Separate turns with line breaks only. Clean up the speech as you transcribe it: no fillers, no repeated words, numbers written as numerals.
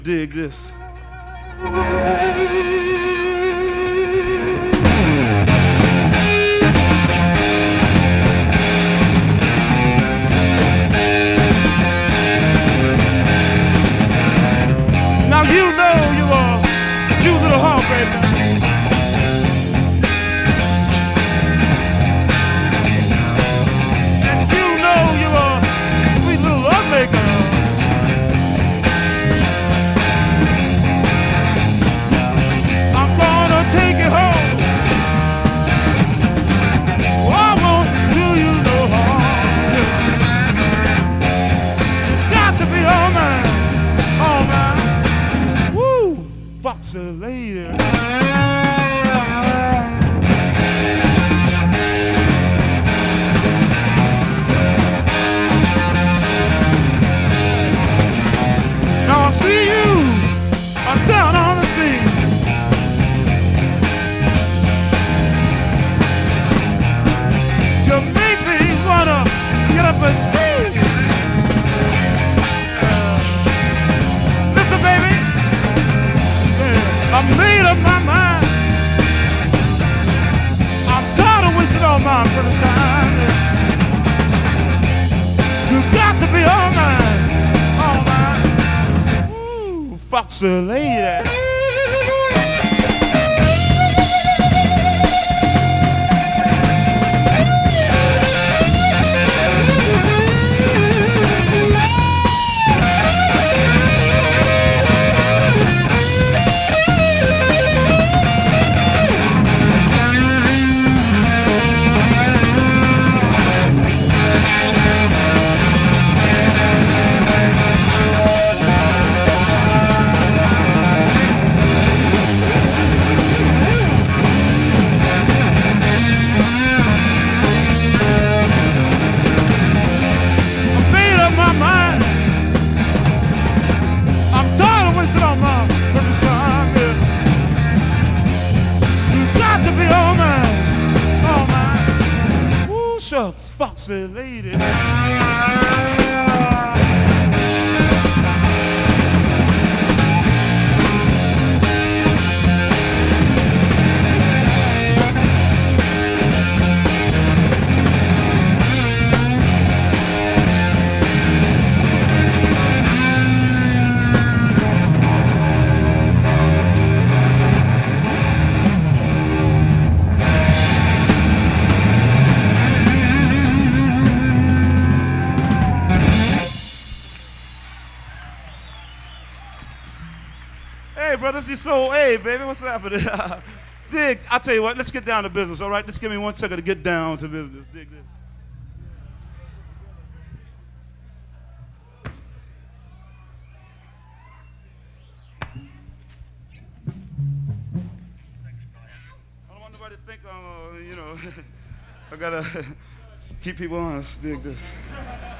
Dig this. Now you know you are a cute little heartbreaker. And you know you are a sweet little lovemaker. I'm gonna take you home. Oh, I won't do you no harm. You got to be all mine, all mine. Woo, Foxy lady. Now I see you, I'm down on the sea. You make me wanna get up and scream. Listen, baby, I made up my mind. I'm tired of wasting all my precious time. You got to be all mine, all mine. Ooh, Foxy lady. Shucks, Foxy lady. Hey, brothers, you so, hey, baby, what's happening? Dig, I'll tell you what, let's get down to business, all right? Just give me 1 second to get down to business. Dig this. I don't want nobody to think I'm, I gotta keep people honest. Dig this.